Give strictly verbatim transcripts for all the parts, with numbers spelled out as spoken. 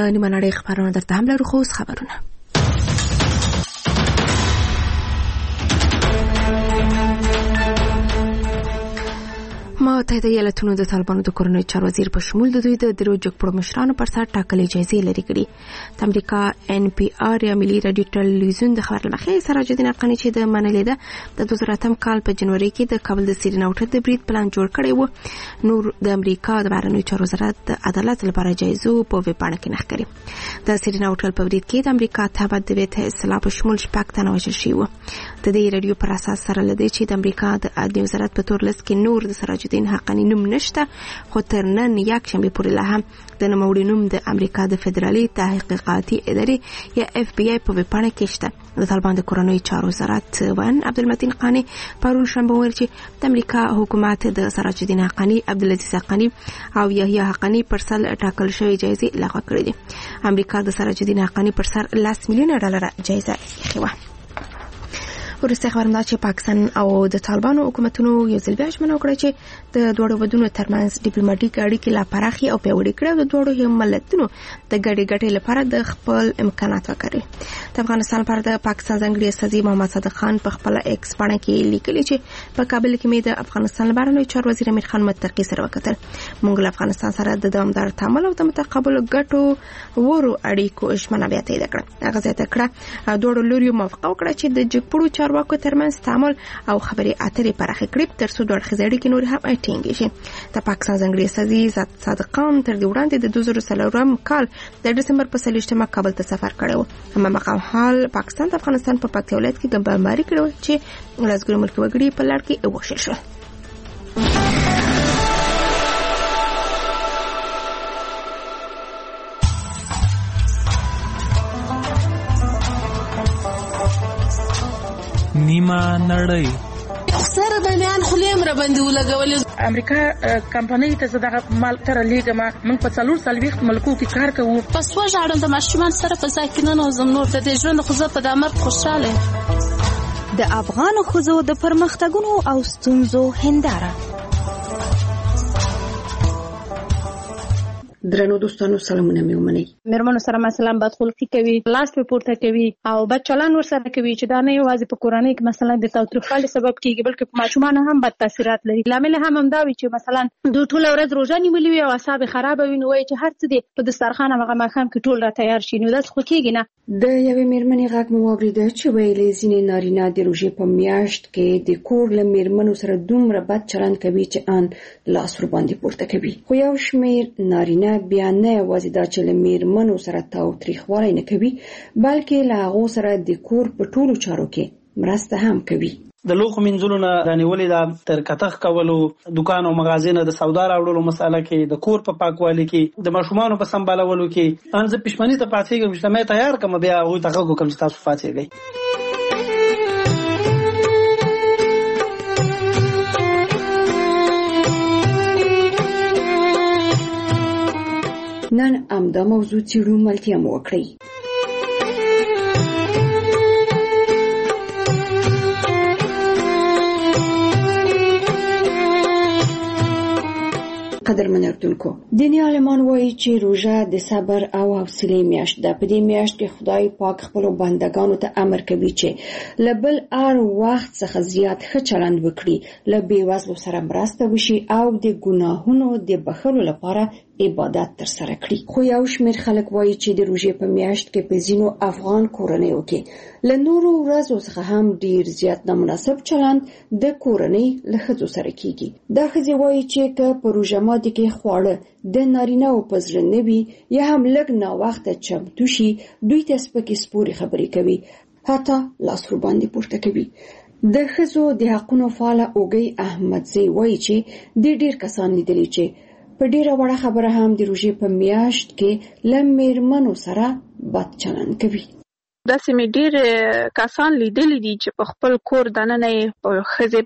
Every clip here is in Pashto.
نیمه نړۍ خبرونه درته هم لرو، خو اوس خبرونه. متحده ایالاتونو د طالبانو د کورنۍ چارو وزیر په شمول د دوی د درو جګپړو مشرانو پر سر ټاکلې جایزې لري کړي. د امریکا ان پی آر یا ملي رادیو ټلویزیون د خبر لمخې سراج الدین حقانی چې د منلې ده د دوه زره اتم کال په جنوري کې د کابل د سیرینا هوټل د برید پلان جوړ کړی و. نور د امریکا د بهرنیو چارو وزارت د عدالت لپاره جایزو په ویبپاڼه کې نښ کړي. د سیرینا هوټل په برید کې د امریکا تابع د ویته اصلاح په شمول شپږ تنه وژل شوي وو. د دې رادیو پر اساس سره لدی چې د امریکا د عدلیې وزارت په تور لست کې نور د سراج الدین حقانی نوم نشته، خو تر نن یک شنبه پورې لا هم د نوموړي نوم د امریکا د فدرالي تحقیقاتي ادارې یا اف بی آی په ویبپاڼه کې شته. د طالبان د کورنۍ چارو وزارت وان عبدالمتین قانی پرون شنبه ویل چې د امریکا حکومت د سراج الدین حقانی، عبدالعزیز حقانی او یحیی حقانی پر سر ټاکل شوی جایزې لغوه کړې دي. امریکا د سراج الدین حقانی پر سر لس میلیونه ډالر جایزه ایښې وه. ورسته خبرم دا چې پاکستان او د طالبانو حکومتونو یو ځل بیا ژمنه وکړه چې د دوه ودونو ترمنځ ډیپلوماټیک اړیکې لا پراخي او پیاوړې کړي او د دوه ملتونو د ګډې ګټې لپاره د خپل امکانات وکړي. د افغانستان لپاره د پاکستان ځانګړي استازي محمد صادق خان په خپل ایکس باندې کې لیکلي چې په کابل کې مې د افغانستان بهرنیو چارو وزیر امیر خان متقی سره وکتل. موږ له افغانستان سره د دوامدار تعامل او د متقابل ګټو ورو اړیکو ژمنه بیا تایید کړه. هغه زیاته کړه دوه لوري موافقه وکړه چې د جګپړو چارواکو ترمنځ تعامل او خبرې اترې پراخې کړي تر څو دوه اړخیزې اړیکې نور هم ټینګې شي. د پاکستان ځانګړي استازي صادق خان تر دې وړاندې د دوه زره څلورم کال د ډسمبر په څلوېښتمه کابل ته سفر کړی و. هماغه مهال پاکستان د افغانستان په پکتیا ولایت کې بمباري کړې وه چې لسګونه ملکي وګړي په لړ کې ووژل شول. نیمه نړۍ سره د میان خلیم را باندې ولګولې. امریکا کمپنۍ ته زړه مال تر لېګما موږ په څلور سلويخت ملکو کې کار کوو. پس وژاړم د ماشومان سره په ځای کې نه نوزم نور د ژوند خو زه په د امر خوشاله. د افغان ښځو د پرمختګونو او ستونزو هنداره. درنو دوستانو سلامونه مې ومنئ. مېرمنو سره مثلا بدخلقي کوي، لاس په پورته کوي او بد چلند ورسره کوي چې دا نه یوازې په کورنۍ کې مثلا د تاوتریخوالي سبب کیږي بلکې په ماشومان هم بد تاثیرات لري. لامل هم همدا وي چې مثلا دوی ټول ورځ روزه نیولې وي او اعصاب خراب وي، نو وایي چې هر څه دې په دسترخوان هغه ماښام کې ټول را تیار شي، نو داس خو کیږي نه. د یوې مېرمنې غږ مو واورېده چې ویلې ځینې نارینه د روژې په میاشت کې د کور له مېرمنو سره دومره بد چلند کوي چې ان لاس ور باندې پورته کوي. خو یو شمېر نارینه بیا نه یوازې دا چې له مېرمنو سره تاوتریخوالی نه کوي بلکې له هغو سره د کور په ټولو چارو کې مرسته هم کوي. د لوښو مینځلو نه رانیولې ده تر کتغ کولو، دکان او مغازې نه د سودا راوړلو مساله کې، د کور په پاکوالي کې، د ماشومانو په سمبالولو کې. ان زه پښمنۍ ته پاتېږم چې مې تیار کړم بیا هغوی ته غږ وکړم چې تاسو پاتېږئ. نن همدا موضوع څېړو، ملتیا مو وکړئ. قدرمن اردوونکو، دیني عالمان وایي چې روژه د صبر او حوصلې میاشت ده. په دې میاشت کې خدای پاک خپلو بندګانو ته امر کوي چې له بل هر وخت څخه زیات ښه چلند وکړي، له بېوزلو سره مرسته وشي او د ګناهونو د بخښلو لپاره عبادت تر سره کړي. خو یو شمېر خلک وایي چې د روژې په میاشت کې په ځینو افغان کورنیو کې له نورو ورځو څخه هم ډیر زیات نامناسب چلند د کورنۍ له ښځو سره کیږي. دا ښځې وایي چې که په روژه ماتي کې خواړه د نارینه‌و په زړه نه وي یا هم لږ ناوخته چمتو شي، دوی ته سپکې سپورې خبرې کوي، حتی لاس ور باندې پورته کوي. د ښځو د حقونو فعاله اوږۍ احمدزی وایي چې د ډیر کسان لیدلي چې په ډیره وړه خبره هم د روژې په میاشت کې له مېرمنو سره بد چلند کوي. داسې مې ډېر کسان لیدلي دي چې په خپل کور دننه یې په ښځې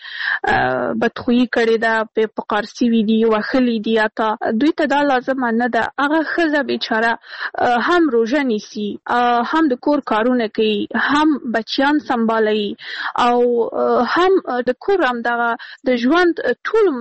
باندې بدخویي کړې ده، په قارسي وي دي، وهلي دي. اته دوی ته دا لازمه نه ده. هغه ښځه بیچاره هم روژه نیسي، هم د کور کارونه کوي، هم بچیان سنبالوي او هم د کور همدغه د ژوند ټول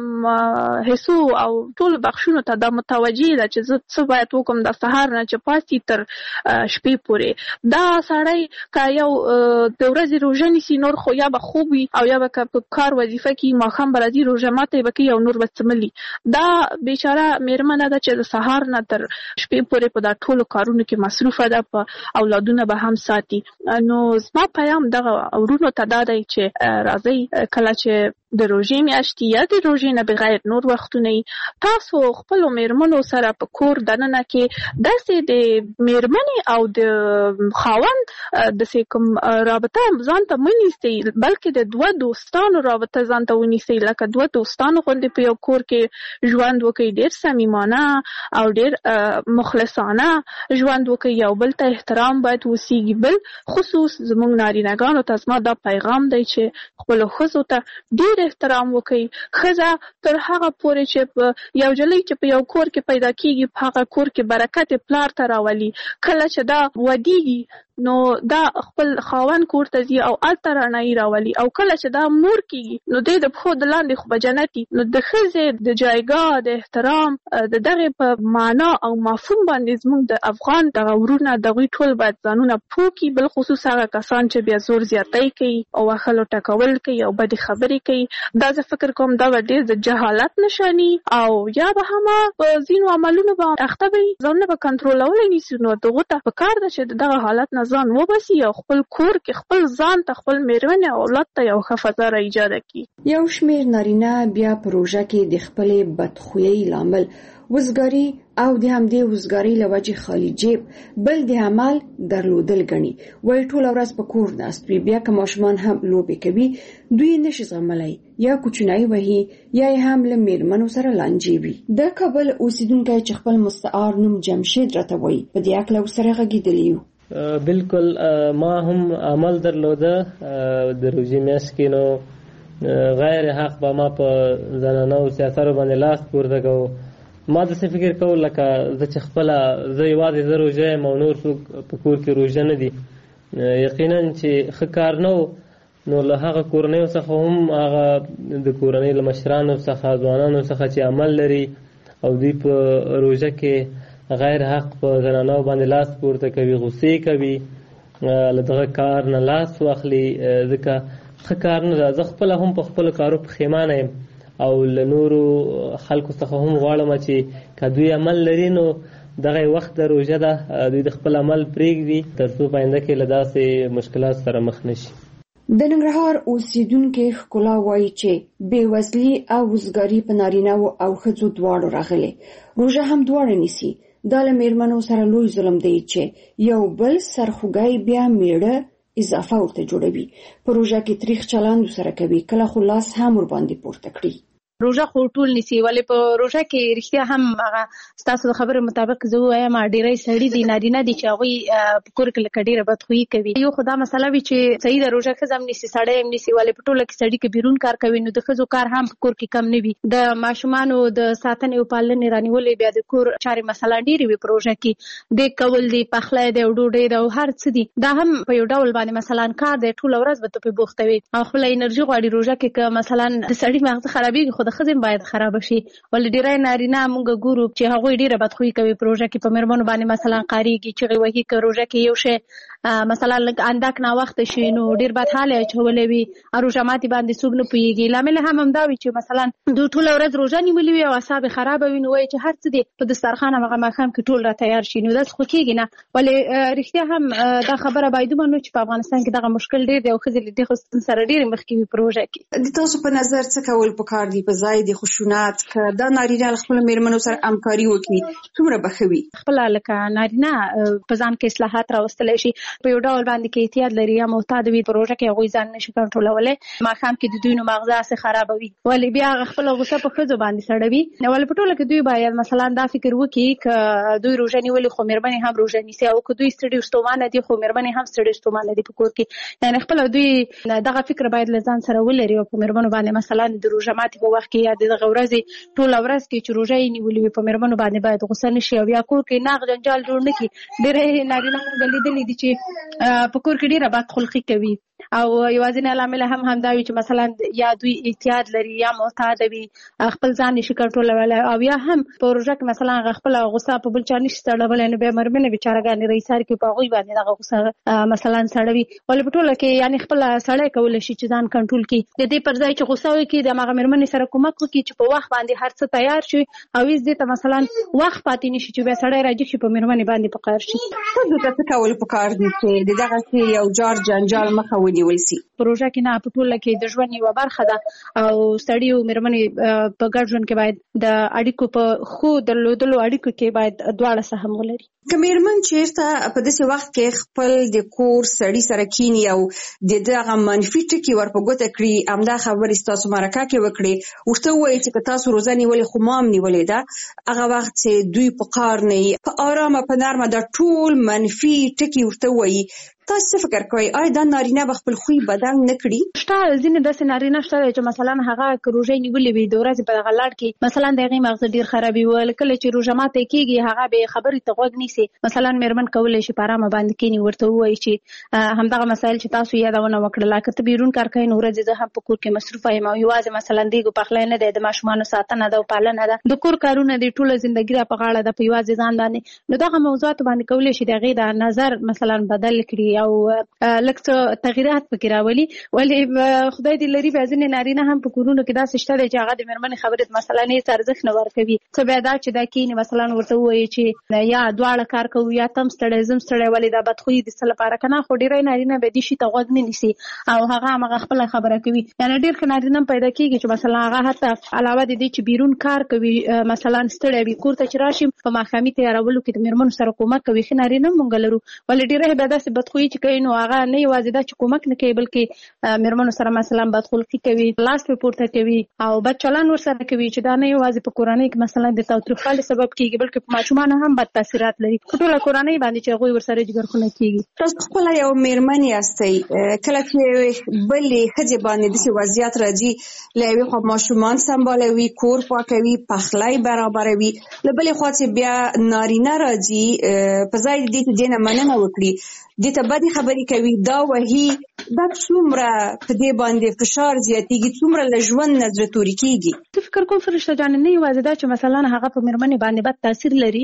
حصو او ټول بخشونو ته دا متوجه ده چې زه څه باید وکړم د سهار نه چې پاسي تر شپې پورې. دا سړی که یو د ورځې روژه نیسي نور خو یا به خوب وي او یا به که په کار وظیفه کې ماښام به راځي روژه ماته به کوي او نور به څملي. دا بیچاره مېرمنه ده چې د سهار نه تر شپې پورې په دا ټولو کارونو کې مصروفه ده، په اولادونه به هم ساتي. نو زما پیام دغه ورونو ته دا دی چې راځئ کله چې د روژې میاشتې یا د روژې نه بغیر نور وختونه تاسو خپلو مېرمنو سره په کور دننه کې داسې د مېرمنې او د خاوند داسې کوم رابطه ځان ته مه نیسئ، بلکې د دوه دوستانو رابطه ځان ته ونیسئ، لکه دوه دوستانو غوندې په یو کور کې ژوند وکړئ، ډېر صمیمانه او ډېر مخلصانه ژوند وکړئ، یو بل ته احترام باید وسیږي. بل خصوص زموږ نارینه‌ګانو ته زما دا پیغام دی چې خپلو ښځو ته ډېر احترام وکړئ. ښځه تر هغه پورې چې په یو جلۍ چې په یو کور کې پیدا کېږي په هغه کور کې برکت پلار ته راولي. کله چې دا ودیږي نو دا خپل خاوند کور ته ځي او هلته رڼایي راولي، او کله چې دا مور کېږي نو دی د پښو د لاندې خو به جنتي. نو د ښځې د جایګاه د احترام د دغې په معنا او مفهوم باندې زموږ د افغان دغه ورونه دغوی ټول باید ځانونه پوه کړي، بالخصوص هغه کسان چې بیا زور زیاتی کوي او وهلو ټکول کوي او بدې خبرې کوي. دا زه فکر کوم دا به ډېر د جهالت نښاني او یا به هم په ځینو عملونو به اخته وي، ځانونه به کنټرولولی نیسي. نو دغو ته پکار ده چې دغه حالت نه ځان وباسي او خپل کور کې خپل ځان ته خپل مېرمنې او اولاد ته یو ښه فضا را ایجاده کړي. یو شمېر نارینه بیا په روژه کې د خپلې بدخویۍ لامل وزګاري او د همدې وزګارۍ له وجې خالي جیب بل د عمل درلودل ګڼي. وایي ټوله ورځ په کور ناست وي، بیا که ماشومان هم لوبې کوي دوی نشي زغملی، یا کوچنی وهي یا یې هم له مېرمنو سره لانجې وي. د کابل اوسیدونکی چې خپل مستعار نوم جمشید راته وایي په دې هکله ورسره غږېدلی یو. بالکل ما هم عمل درلوده د روژې میاشت کې، نو غیر حق به ما په زنانو سیاسرو باندې لاس پورته کوو. ما داسې فکر کوو لکه زه چې خپله زه یوازې زه روژه یم او نور څوک په کور کې روژه نه دي. یقینا چې ښه کار نه و، نو له هغه کورنیو څخه هم هغه د کورنۍ له مشرانو څخه ځوانانو څخه چې عمل لري او دوی په روژه کې غیر حق په زنانو باندې لاس پورته کوي، غصې کوي، له دغه کار نه لاس واخلي، ځکه ښه کار نه ده. زه خپله هم په خپلو کارو پښیمانه یم او له نورو خلکو څخه هم غواړم چې که دوی عمل لري نو دغه وخت د روژه ده دوی د خپل عمل پرېږدي تر څو په آینده کې له داسې مشکلات سره مخ نه شي. د ننګرهار اوسیدونکي ښکلا وایي چې بېوزلي او وزګاري په نارینه‌و او ښځو دواړو راغلې. روژه هم دواړه نیسي. دا له مېرمنو سره لوی ظلم دی چې یو بل سرخوږی بیا میړه اضافه ورته جوړوي، په روژه کې تریخ چلند سره کوي، کله خو لاس هم ورباندې پورته کړي. روژه خو ټول نیسي، ولې په روژه کې رښتیا هم هغه ستاسو د خبرې مطابق زه ووایم ډېری سړي دي نارینه دي چې هغوی په کور کې لکه ډېره بدخویي کوي. یو خو دا مسله وي چې صحیح ده روژه ښځه هم نیسي سړی هم نیسي، ولې په ټوله کې سړي که بیرون کار کوي نو د ښځو کار هم په کور کې کم نه وي. د ماشومانو د ساتنې او پالنې رانیولې بیا د کور چارې مثلا ډېرې وي په روژه کې، د کول دی، پخلی دی او ډوډۍ ده او هر څه دي، دا هم په یو ډول باندې مثلا کار دی، ټوله ورځ به ته پرې بوخته وي او خپله انرژي غواړي. روژه کې که مثلا د سړي مغزه خرابېږي خو د ښځې باید خراب شي، ولې ډېری نارینه موږ ګورو چې هغوی ډېره بدخویي کوي په روژه کې، په مېرمنو باندې مثلا قاریږي، چغې وهي، که روژه کې یو شی مثلا لږ اندک ناوخته شي نو ډېر بدحاله اچولی وي، روژه ماتې باندې څوک نه پوهېږي. لامل هم همدا وي چې مثلا دوی ټوله ورځ روژه نیولې وي او اعصاب یې خرابه وي، نو وایي چې هر څه دی په دسترخوان همغه ماښام کې ټول را تیار شي، نو داسې خو کېږي نه. ولې رښتیا هم دا خبره باید ومنو چې په افغانستان کې دغه مشکل ډېر دی او ښځې له دې ستونزې سره ډېرې مخکې وي په روژه کې. د تاسو په نظر څه کول پکار دي په ځای د خشونت که دا نارینه له خپلو مېرمنو سره همکاري وکړي څومره به ښه وي؟ خپله لکه نارینه په ځان کې اصلاحات راوستلی شي، په یو ډول باندې کې احتیاط لري یا معتاد وي پروژه کې هغوی ځان نشي کنټرولولی ماښام کې د دوی نو مغزه هسې خرابوي ولې بیا هغه خپله غوسه په ښځو باندې سړوي ولې په ټوله کې دوی باید مثلا دا فکر وکړي که دوی روژه نیولې خو مېرمنې هم روژه نیسي او که دوی ستړي ستومانه دي خو مېرمنې هم ستړي ستومانه دي په کور کې یعنې خپله دوی دغه فکر باید له ځان سره ولري او په مېرمنو باندې مثلا د روژه ماتې په وخت کې یا د دغه ورځې ټوله ورځ کې چې روژه یې نیولې وي په مېرمنو باندې باید غوسه نه شي او یا کور کې ناغ جنجال جوړ نه کړي ډېری نارینه موږ لیدلي دي چې په کور کې ډېره بدخلقي کوي او یوازینی لامل هم همدا وي چې مثلا یا دوی احتیاط لري یا معتاد وي خپل ځان نشي کنټرولولی او یا هم په روژه کې مثلا هغه خپله غوسه په بل چا نشي سړولی نو بیا مېرمنې بېچارهګانې رئیسار کې په هغوی باندې دغه غوسه مثلا سړوي ولې په ټوله کې یعنې خپله سړی کولی شي چې ځان کنټرول کړي د دې پر ځای چې غوسه وکړي د هماغه مېرمنې سره کومک وکړي چې په وخت باندې هر څه تیار شي او هېڅ دې ته مثلا وخت پاتې نه شي چې بیا سړی راجګ شي په مېرمنې باندې په قهر شي. ښځو ته څه کول پکار دي چې د دغسې یو جار جنجال مخه ونیول سي؟ پروژه کې نه په ټوله کې د ژوند یوه برخه ده او سړي او مېرمنې په ګډ ژوند کې باید د اړیکو په ښو درلودلو اړیکو کې باید دواړه سهم ولري. که مېرمن چېرته په داسې وخت کې خپل د کور سړي سره کیني او د دغه منفي ټکي ور په ګوته کړي همدا خبرې ستاسو مرکه کې وکړي ورته ووایي چې که تاسو روژه نیولې خو ما هم نیولې ده هغه وخت چې دوی په قهر نه وي په ارامه په نرمه دا ټول منفي ټکي ورته ووایي تاسو څه فکر کوئ آیا دا نارینه به خپل خوی بدل نه کړي؟ شته ځینې داسې نارینه شته چې مثلا هغه که روژه نیولې وي د ورځې په دغه لړ کې مثلا د هغې مغزه ډېر خرابوي ول کله چې روژه ماته کېږي هغه بې خبرې ته غوږ نیسي مثلا مېرمن کولی شي په ارامه باندې کښېني ورته ووایي چې همدغه مسایل چې تاسو یادونه وکړله که ته بیرون کار کوې نو ورځې زه هم په کور کې مصروفه یم او یوازې مثلا دیګو پخلی نه دی د ماشومانو ساتنه ده او پالنه ده د کور کارونه دي ټوله زندګي را په غاړه ده په یوازې ځان باندې نو دغه موضوعاتو باندې کولی شي د هغې د نظر مثلا بدل کړي او لږ څه تغییرات پکې راولي ولې خدای دې لري بیا ځینې نارینه هم په کورونو کې داسې شته دی چې هغه د مېرمنې خبرې ته مثلا هېڅ ارزښت نه ورکوي څه بیا دا چې دا کښېني مثلا ورته ووایي چې یا دواړه کار کوو یا ته هم ستړی زه هم ستړی ولې دا بدخویي د څه لپاره که نه خو ډېری نارینه بیا دې شي ته غوږ نه نیسي او هغه همغه خپله خبره کوي یعنې ډېر ښه نارینه هم پیدا کېږي چې مثلا هغه حتی علاوه د دې چې بیرون کار کوي مثلا ستړی وي کور ته چې راشي په ماښامي تیارولو کې د مېرمنو سره کومک کوي ښه نارینه هم موږ لرو ولې ډېری بیا داسې بدخویي چې کوي نو هغه نه یوازې دا چې کومک نه کوي بلکې مېرمنو سره مثلا بدخلقي کوي لاس پې پورته کوي او بد چلند ورسره کوي چې دا نه یوازې په کورنۍ کې مثلا د تاوتریخوالي سبب کېږي بلکې په ماشومانو هم بد تاثیرات لري په ټوله کورنۍ باندې چې هغوی ورسره جګرخونه کېږي. تاسو خپله یو مېرمن یاستئ کله چې بلې ښځې باندې داسې وضعیت راځي له یوې خوا ماشومان سمبالوي کور پاکوي پخلی برابروي له بلې خوا چې بیا نارینه راځي په ځای د دې چې دې نه مننه وکړي دې ته بدې خبرې کوي دا وهي دا څومره په دې باندې فشار زیاتېږي څومره له ژوند نه زړه توري کېږي؟ زه فکر کوم فرشته جانې نه یوازې دا چې مثلا هغه په مېرمنې باندې بد تاثیر لري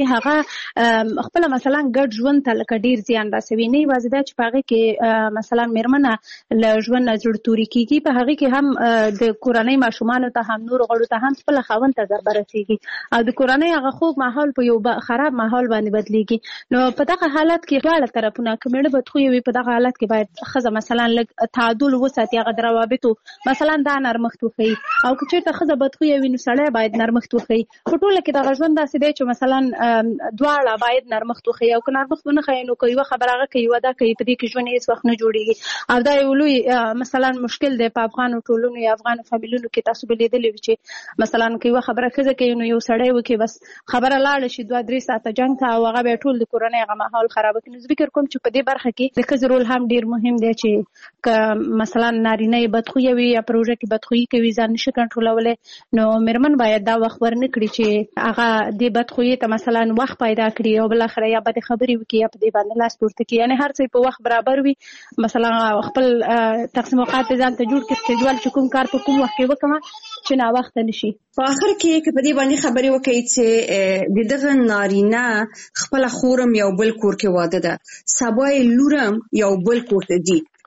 هغه خپله مثلا ګډ ژوند ته لکه ډېر زیان رسوي نه یوازې دا چې په هغې کې مثلا مېرمنه له ژوند نه زړه توري کېږي په هغې کې هم د کورنۍ ماشومانو ته هم نورو غړو ته هم خپله خاوند ته ضربه رسېږي او د کورنۍ هغه خوږ ماحول په یو خراب ماحول باندې بدلېږي نو په دغه حالت کې دواړه طرفونه که مېړه بدخویه وي په دغه حالت کې باید ښځه مثلا لږ تعادل وساتي هغه د روابطو مثلا دا نرمښت وښیي او که چېرته ښځه بدخویه وي نو سړی باید نرمښت وښیي په ټوله کې دغه ژوند داسې دی چې مثلا دواړه باید نرمښت وښیي او که نرمښت ونه ښیي نو که یوه خبره هغه کوي یوه دا کوي په دې کې ژوند هېڅ وخت نه جوړېږي او دا یو لوی مثلا مشکل دی په افغانو ټولنو یا افغانو فامیلونو کې تاسو به لیدلي وي چې مثلا که یوه خبره ښځه کوي نو یو سړی وکړي بس خبره لاړه شي دوه درې ساعته جنګ ته او هغه بیا ټول د کورنۍ هغه ماحول خرابه کړي نو زه فکر کوم چې په دې برخه کې د ښځې رول هم ډېر مهم دی چې که مثلا نارینه یې بدخویه وي یا په روژه کې بدخویي کوي ځان نشي کنټرولولی نو مېرمن باید دا وخت ورنه کړي چې هغه دې بدخویي ته مثلا وخت پیدا کړي او بالاخره یا بدې خبرې وکړي یا په دې باندې لاس پورته کړي یعنې هر څه په وخت برابر وي مثلا خپل تقسیم اوقات یې ځان ته جوړ کړي سکیجول چې کوم کار په کوم وخت کې وکړمه چې ناوخته نه شي. په آخر کې که په دې باندې خبرې وکړئ چې د دغه نارینه خپله خورم یو بل کور کې واده ده سبا یې لورم یو بل کور ته ځي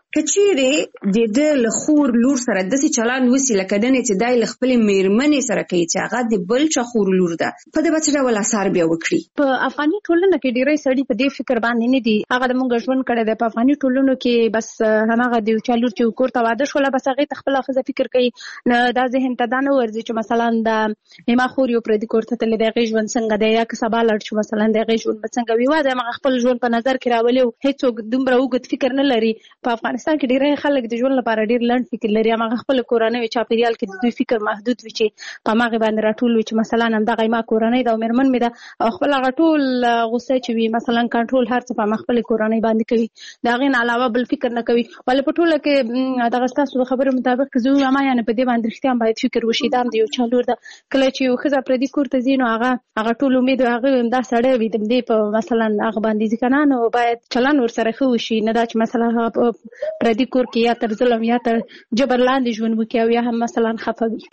کچېره د د لخور لور سره د سي چلان وسی لکه دنه چې دای لخپل میرمنې سره کوي چې هغه د بل چا خور لور ده په دې بچره ولا اثر بیا وکړي. په افغاني ټولنه کې ډیری سړي په دې فکر باندې نه دي. هغه د مونږ ژوند کړی د په افغاني ټولنو کې بس هغه د چا لور چې کور ته واده شول بس هغه خپل خزه فکر کوي نه دا ذهن ته دا نه ورځي چې مثلا د ما خور یو پر دې کور ته تل د غي ژوند څنګه دی یا که سبا لړ شو مثلا د غي ژوند څنګه وي واده ما خپل ژوند په نظر کې راولي هیڅوک دومره وګت فکر نه لري. په افغانستان کې ډیری خلک د ژوند لپاره ډیر لنډ فکر لري. ما خپل کورنۍ چاپیریال کې د دوی فکر محدود وي چې په ماغه باندې راټول وي چې مثلا هم دغه ما کورنۍ دا مېرمن مې دا او خپل غټول غوسه چې وي مثلا کنټرول هر څه په خپل کورنۍ باندې کوي دا غین علاوه بل فکر نه کوي. ولې په ټوله کې دغه تاسو خبرو مطابق زه ما یعنی په دې باندې اختیار باید فکر وشي دا د یو چالور ده کله چې یو خزه پر دې کور ته زینو هغه هغه ټول امید هغه دا سړی وي د دې په مثلا هغه باندې ځکه نو باید چلن ور سره خو شي نه دا چې مثلا پر دې کور کې یا تر ظلم یا تر جبر لاندې ژوند وکړي او یا هم مثلا خفه وي.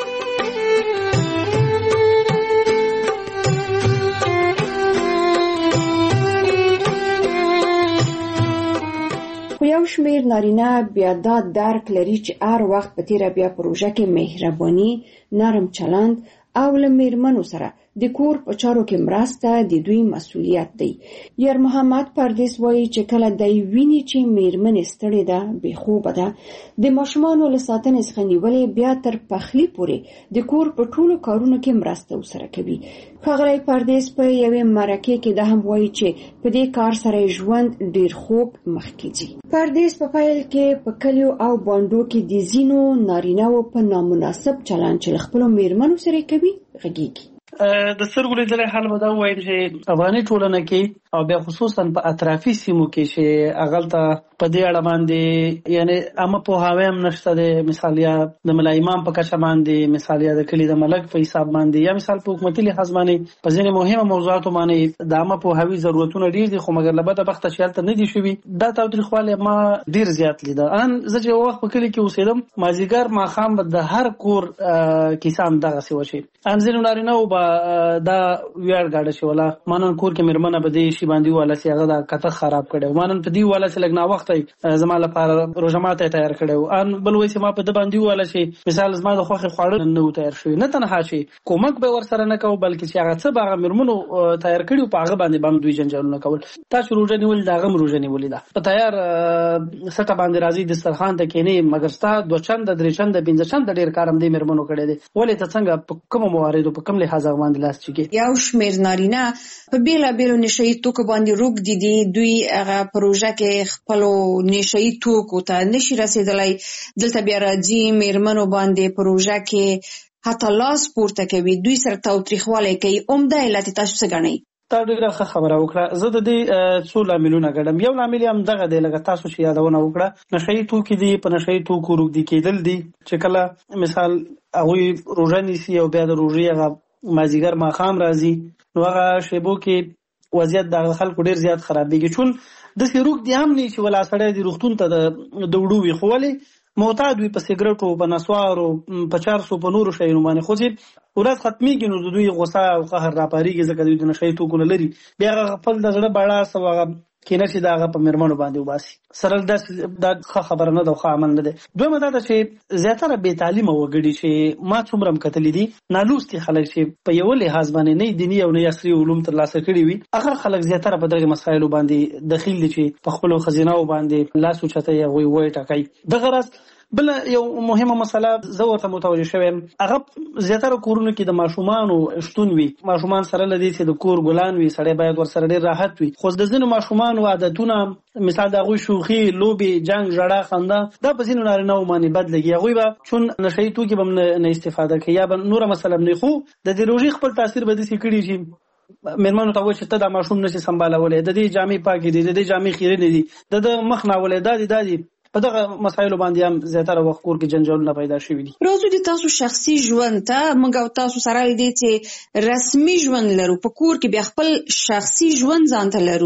خو یو شمیر نارینه بیا دا درک لري چې هر وخت په تیره بیا پروژه کې مهرباني نرم چلند او له میرمنو سره د کور په چارو کې مرسته د دوی مسؤلیت دی. یار محمد پردیس وایي چې کله دی ویني چې میرمنې ستړې ده بې خوبه ده د ماشومانو له ساتنې څخه نیولې بیا تر پخلي پورې د کور په ټولو کارونو کې مرسته ورسره کوي. ښاغلی پردیس په یوې مرکې کې دا هم وایي چې په دې کار سره ژوند ډیر خوب مخکې ځي. پردیس په پیل کې په کلیو او بانډو کې د ځینو نارینه‌وو په نامناسب چلند چې له خپلو میرمنو سره کوي غږیږي. د سترګو لیدلې حال به دا ووایم چې افغاني ټولنه کې او بیا خصوصا په اطرافي سیمو کې چې هغلته په دې اړه باندې یعنی عامه پوهاوی هم نشته د مثال یا د ملا امام په کچه باندې مثال یا د کلي د ملک په حساب باندې یا مثال په حکومتي لحاظ باندې په ځینې مهمه موضوعاتو باندې د عامه پوهاوي ضرورتونه ډیر دي خو مګر له بده بخته چې هلته نه دي شوي دا تاوتریخوالی ما ډیر زیات لیده. ان زه چې یو وخت په کلي کې اوسېدم مازدیګر ماښام به د هر کور کیسه همدغسې وشي. ان ځینو نارینه‌وو به دا ویاړ ګاډه چې ولا مانن کور کې میرمنه به دې شي باندې والا چې هغه دا کته خراب کړي مانن په دې والا چې لګ نا وخت زما لپاره روزه ماته تیار کړي ان بل وایي چې ما په دې باندې والا چې مثال زما د خوخه خواړه نه تیار شوی نه تنها شي کومک به ور سره نه کوي بلکې چې هغه څه باغ میرمنو تیار کړي په هغه باندې باندې دوی جنجالونه کول. تاسو روزه نیول دا غم روزه نیول دا په تیار سټه باندې راځي د سرخان ته کېنی مګر ستا دوه چند درې چند پنځه چند ډیر کارم دې میرمنو کړي دي ولې ته څنګه په کوم مواردو په کوم لحاظ باندې لاس چګي. یو شمیر نارینه په بیلا بیلو نشئی توکو باندې روک دي دي دوی هغه پروژه کې خپل نشئی توکو ته نشي رسیدلای دلته بیا راځي میرمنو باندې پروژه کې حتی لاس پورته کوي دوی سره تاوتریخوالی کوي. عمده علت تاسو څه ګڼئ؟ تا ډیره ښه خبره وکړه. زه د دې څو لاملونه ګڼم. یو لامل هم دغه دی لکه تاسو چې یادونه وکړه نشئی توکي دي په نشئی توکو روږدي کېدل دي چې کله مثال هغوی روژه نیسي او بیا د روژې هغه مازدیګر ماښام راځي نو هغه شیبو کې وضعیت د خلکو ډیر زیات خرابېږي چون داسې روږدي هم نه چې ولا سړی د روغتون ته د وړو وي خو ولې معتاد وي په سګرټو په نسوارو په چارسو په نورو شیانو باندې خو چې ورځ ختمېږي نو د دوی غوسه او قهر راپارېږي ځکه دوی د نشۍ توکو نه لري بیا هغه خپل د زړه بړاس او هغه کینه چې د هغه په میرمنو باندې وباسي. سره داسې دا ښه خبره نه ده او ښه عمل نه دی. دویمه دا ده چې زیاتره بې تعلیمه وګړي چې ما څومره هم کتلي دي نالوستي خلک چې په یوه لحاظ باندې نه دیني او نه عصري علوم ترلاسه کړي وي هغه خلک زیاتره په دغې مسایلو باندې دخیل دي چې په خپلو ښځینهو باندې لاس اوچتوي هغوی وایي ټاکئ. دغه راز بل یو مهمه مسله زه ورته متوجه شوم هغه زیاتره کورونو کې د ماشومانو شتون وي ماشومان سره لدی چې د کور ګلان وي سړی باید ور سره ډیر راحت وي خو د ځینو ماشومانو عادتونه مثال د هغوی شوخي لوبې جنګ ژړا خندا دا په ځینو نارینه‌وو باندې بد لګي هغوی به چون نشهیي توکي به هم نه استفاده کوي یا به نوره مسله نه خو د دې روژې خپل تاثیر به داسې کړي چې میرمنو ته وایي چې ته دا ماشوم نشي سمبالولی د دې جامې پاکې دي د دې جامې خیرنې دي د ده مخ ناولی دا دي دا دي په دغه مسایلو باندې هم زیاتره وخت کور کې جنجالونه پیدا شوي دي. راځو د تاسو شخصي ژوند ته موږ او تاسو سره دې چې رسمي ژوند لرو په کور کې بیا خپل شخصي ژوند ځان ته لرو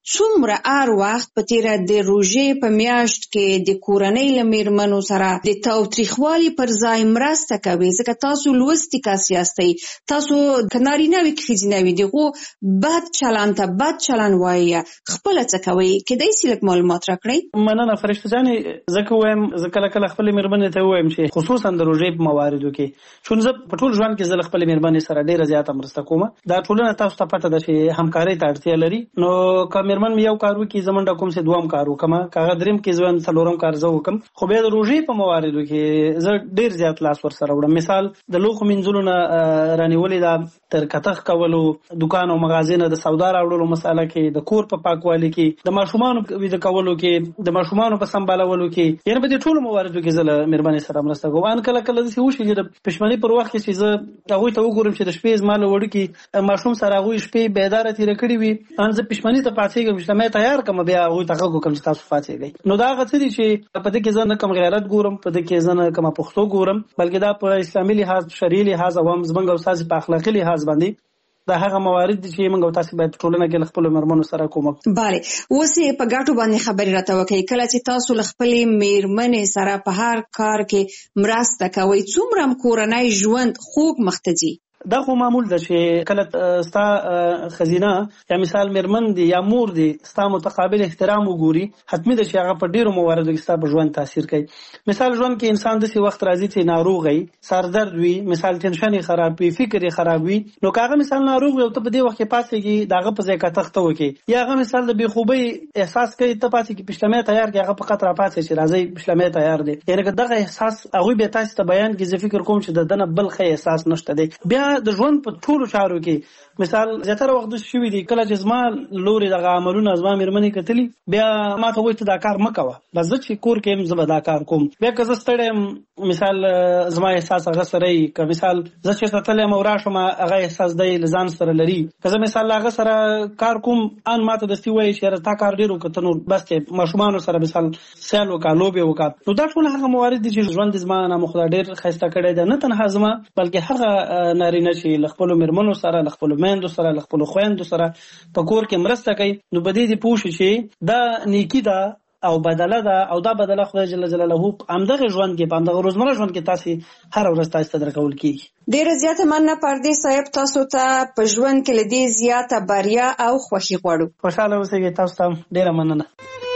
څومره ار وخت په تیر د روژې په میاشت کې د کورنۍ له میرمنو سره د تاوتریخوالي پر ځای مرسته کوي؟ ځکه تاسو لوستي کس یاستئ، تاسو کنارینه وي که ښځینه وي دغو بد چلند ته بد چلند وایي، خپله څه کوئ؟ کیدای شي لږ معلومات راکړئ. مننه فرشته جانې. زه که وایم زه کله کله خپلې مېرمنې ته ووایم چې خصوصا د روژې په مواردو کې، چون زه په ټول ژوند کې زه له خپلې مېرمنې سره ډېره زیاته مرسته کوم. دا ټولنه تاسو ته پته ده چې همکارۍ ته اړتیا لري. نو که مېرمن مې یو کار وکړي زه منډه کوم چې دوم کار وکړم، که هغه درېیم کې زه څلورم کار زه وکړم. خو بیا د روژې په مواردو کې زه ډېر زیات لاس ورسره وړم. مثال د لوښو مینځلو نه رانیولې ده، تر کتغ کولو، دوکان او مغازې نه د سودا راوړلو مساله کې، د کور په پاکوالي کې، د ماشومانو ویده کولو کې، د ماشومانو په سمبالولو کې، یعنې په دې ټولو مواردو کې زه له مېرمنې سره مرسته کوم. ان کله کله داسې وشي چې د پښمنۍ پر وخت کې چې زه هغوی ته وګورم چې د شپې زما له وړوکي ماشوم سره هغوی شپې بیداره تېره کړې وي، ان زه پښمنۍ ته پاڅېږم چې مې تیار کړم، بیا هغوی ته غږ وکړم چې تاسو پاڅېږئ. نو دا هغه څه دي چې په دې کې زه نه کوم غیرت ګورم، په دې کې زه نه کومه پښتو ګورم، بلکې دا په اسلامي لحاظ، شرعي لحاظ او هم زموږ او ستاسې په اخلاقي لحاظ باندې دا هغه موارد دي چې موږ او تاسې باید په ټولنه کې له خپلو مېرمنو سره کومک. بله، اوس یې په ګټو باندې خبرې راته وکړئ. کله چې تاسو له خپلې مېرمنې سره په هر کار کې مرسته کوئ، څومره کورنی ژوند خوږ مخ ته ځي؟ دا خو معمول ده چې کله ستا خزینه یا مثال مېرمن دی یا مور دی ستا متقابل احترام وګوري، حتمي ده چې هغه په ډېرو مواردو کې ستا په ژوند تاثیر کوي. مثال ژوند کې انسان داسې وخت راځي چې ناروغ وي، سردرد وي، مثال ټینشن یې خراب وي، فکر یې خراب وي، نو که هغه مثال ناروغ وي او ته په دې وخت کې پاڅېږي د هغه په ځای کتغ ته وکړې، یا هغه مثال د بېخوبۍ احساس کوي، ته پاڅېږي پشلمی تیار کړي، هغه فقط راپاڅې چې راځئ پشلمی تیار دی، یعنې که دغه احساس هغوی بیا تاسې ته بیان کړي، زه فکر کوم چې د ده نه بل ښه احساس نشته دی. بیا د ژوند په ټولو چارو کې مثال زیاتره وخت داسې شوي دي کله چې زما لورې دغه عملونه زما مېرمنې کتلي، بیا ما ته وایي ته دا کار مه کوه، بس زه چې کور کې یم زه به دا کار کوم. بیا که زه ستړی یم، مثال زما احساس هغه سره وي، که مثال زه چېرته تللی یم او راشم هغه احساس دی له ځان سره لري، که زه مثال له هغه سره کار کوم ان ما ته دستي وایي چې یاره تا کار ډېر وکړه، ته نور بس دی ماشومانو سره مثال سیل وکړه، لوبې وکړه. نو دا ټول هغه موارد دي چې ژوند زما نامه خدای ډېر ښایسته کړی دی، نه تنها زما بلکې هغه نارینه چې له خپلو مېرمنو سره، له خپلو میندو سره، له خپلو خویندو سره په کور کې مرسته کوي. نو په دې دې پوه شي چې دا نیکي ده او بدله ده، او دا بدله خدای جل جلاله همدغه ژوند کې، په همدغه روزمره ژوند کې تاسې هره ورځ تاسې ته درکول کېږي. ډېره زیاته مننه پردیس صاحب، تاسو ته په ژوند کې له دې زیاته بریا او خوښي غواړو. خوشحاله اوسئ. تاسو ته ډېره مننه.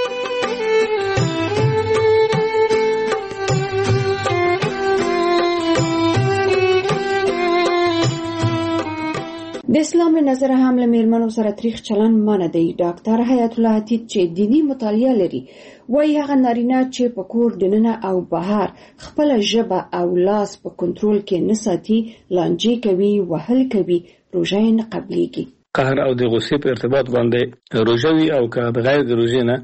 د اسلام له نظره هم له مېرمنو سره تریخ چلند منع دی. ډاکټر حیات الله عتیق چې دینی مطالعه لري وایي هغه نارینه چې په کور دننه او بهر خپله ژبه او لاس په کنټرول کې نه ساتي، لانجې کوي، وهل کوي، روژه یې نه قبلیږي. قهر او د غصې په ارتباط باندې روژه وي او که بغیر د روژې نه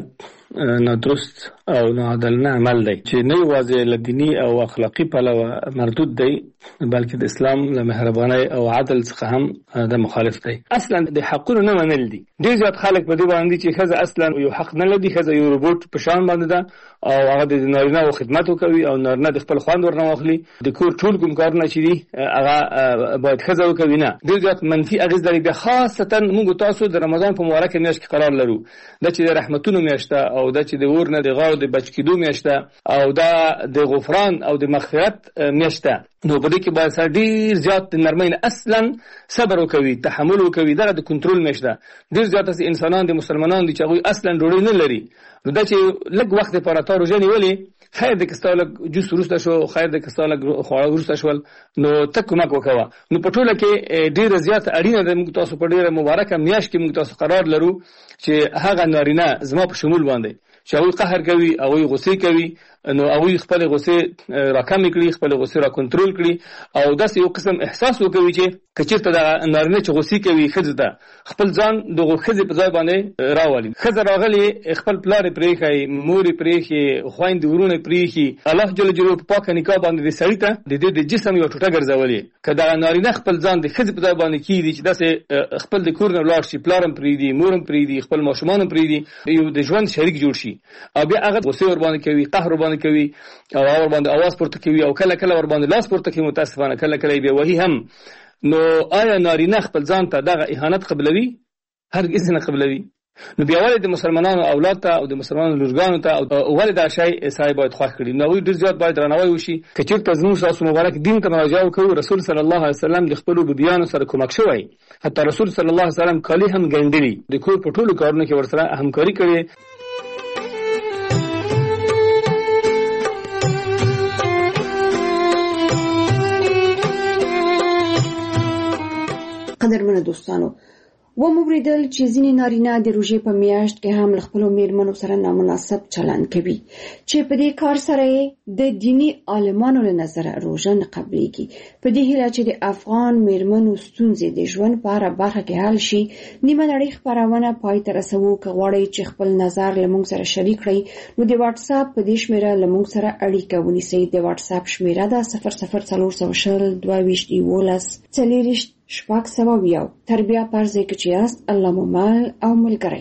دا نادرست او ناعادلانه عمل دی چې نه یوازې له دیني او اخلاقي پلوه مردود دی، بلکې د اسلام له مهربانۍ او عدل څخه هم د مخالف دی. اصلا د حقونو نه منل دي. ډېر زیات خلک په دې باندې چې ښځه اصلا یو حق نه لري، ښځه یو روبوټ په شان باندې ده او هغه د نارینه خدمت وکوي او نارینه د خپل خوند ورنه واخلي، د کور ټول کوم کارونه چې دي هغه باید ښځه وکوي. نه، ډېر زیات منفي اغېز لري. خاصتا موږ تاسو د رمضان په مبارکه میاشت کې قرار لرو، دا چې د رحمتونو میاشت او دا چې د اور نه د غاړو د بچ کېدو میاشت او دا د غفران او د مغفرت میاشت. نو په دې کې باید سره ډېر زیات د نرمۍ نه اصلا صبر وکوي، تحمل وکوي. دغه د کنټرول میاشت ده. ډېر زیات داسې انسانان د مسلمانان دي چې هغوی اصلا ډوډۍ نه لري، نو دا چې لږ وخت دپاره تا روژه نیولې، خیر دی که ستا لږ جوس وروسته شو، خیر دی که ستا لږ خواړه وروسته شول، نو ته کومک وکوه. نو په ټوله کې ډېره زیاته اړینه ده موږ تاسو په ډېره مبارکه میاشت کې موږ تاسو قرار لرو چې هغه نارینه زما په شمول باندې چې هغوی قهر کوي، هغوی غصې کوي، نو هغوی خپل غصې راکمې کړي، خپل غصې را کنټرول کړي او داسې یو قسم احساس وکوي چې که چېرته دغه نارینه چې غصې کوي ښځې ته خپل ځان دغو ښځې په ځای باندې راولي. ښځه راغلې خپل پلار یې پرېښی، مور یې پرېښي، خویندې ورونه یې پرېښي، الله جل جلاله په پاکه نکاح باندې د سړي ته د دې د جسم یوه ټوټه ګرځولې. که دغه نارینه خپل ځان د ښځې په ځای باندې کېږدي چې داسې خپل د کور نه ولاړ شي، پلار هم پرېږدي، مور هم پرېږدي، خپل ماشومان هم پرېږدي، یو د ژوند شریک جوړ شي او بیا هغه غصې ورباندې کوي، قهر ورباندې کوي او هغه ورباندې اواز پورته کوي او کله کله ورباندې لاس پورته کوي، متاسفانه کله کله یې بیا وهي هم. نو آیا نارینه خپل ځان ته دغه اهانت قبلوي؟ هرګز نه قبلوي. نو بیا ولې د مسلمانانو اولاد ته او د مسلمانانو لورګانو ته ولې دا شی سای باید خوښ کړي؟ نو ډېر زیات باید درناوی وشي. که چېرته زموږ تاسو مبارک دین ته مراجعه وکړو، رسول صلی الله علیه وسلم د خپلو بیبیانو سره کومک شوی، حتی رسول صلی الله علیه وسلم کالي هم ګنډلي، د کور په ټولو کارونو کې ورسره همکاري کړې. قدرمنو دوستانو، و مبریدل چې ځینې نارینه د روژې په میاشت کې هم له خپلو میرمنو سره نامناسب چلند کوي، چې په دې کار سره د دینی عالمانو له نظره روژه نه قبلېږي. په دې هیله چې د افغان میرمنو ستونزې د ژوند په هره برخه کې حل شي، نیمه نړۍ خپرونه پای ته رسوو. که غواړئ چې خپل نظر له موږ سره شریک کړئ، نو د واتس اپ په دې شمیره له موږ سره اړیکه ونیسئ. د واتس اپ شمیره ده صفر صفر څلور سوه شل دوه ویشت یولس څلېرویشت شپږ سوه ویو. تر بیا پر ځای کې چې یاست، الله مو مل او ملګری.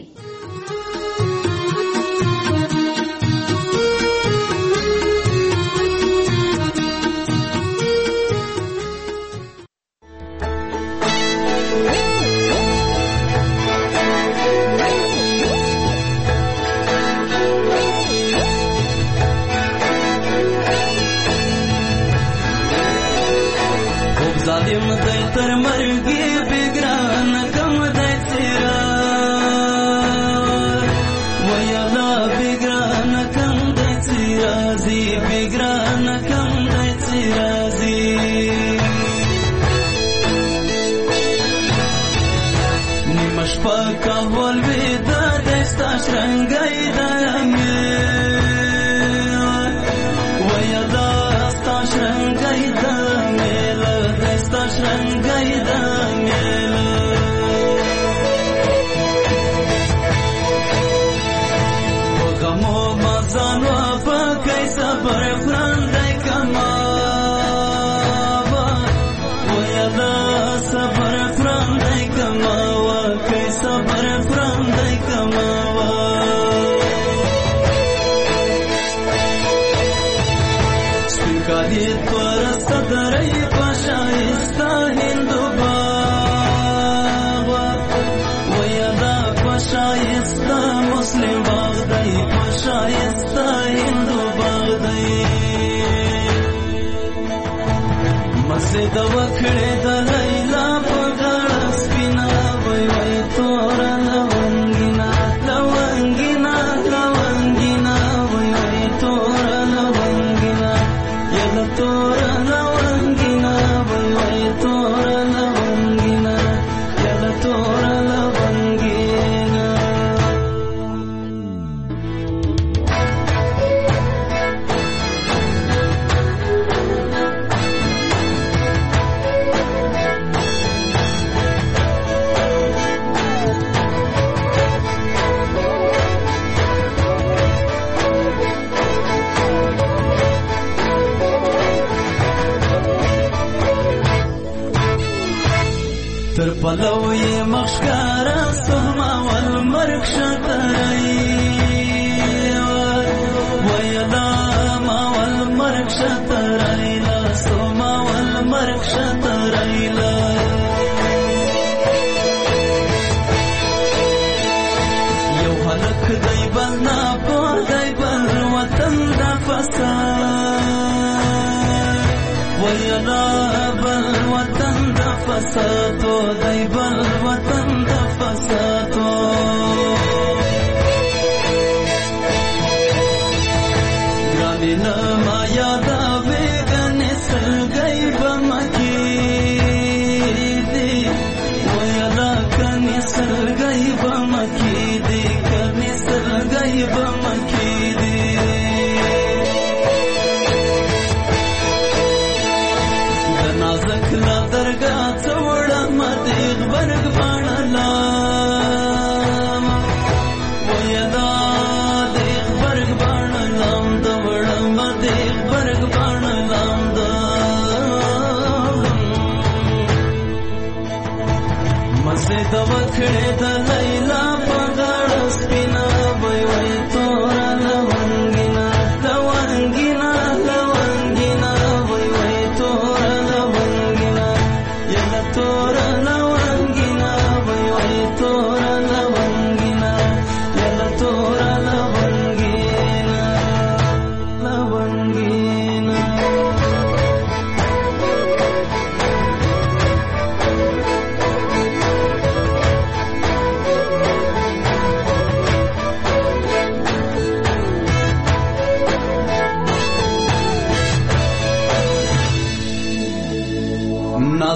درگاه څوړه مته غبرګ باندې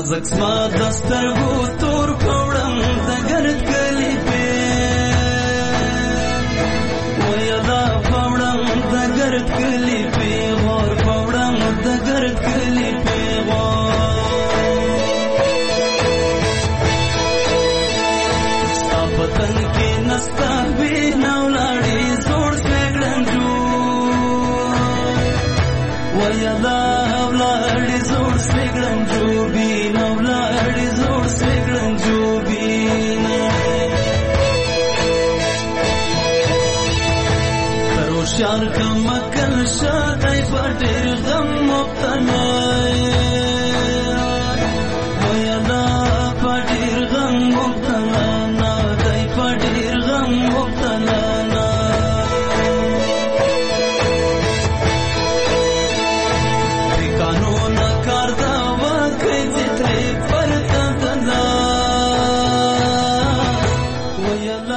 زکسما دسترګو تور کوړم د ګرد کلی په ویلا پوړم د ګرد کلی په غور پوړم د ګرد کلی په وطن کې نستا به نولاړي زوړ سګړنجو ویلا ولاړي زوړ سګړنجو به نولاړي زوړ سګړنجو به ترو شار کمکل شادای پټر غم مبتنای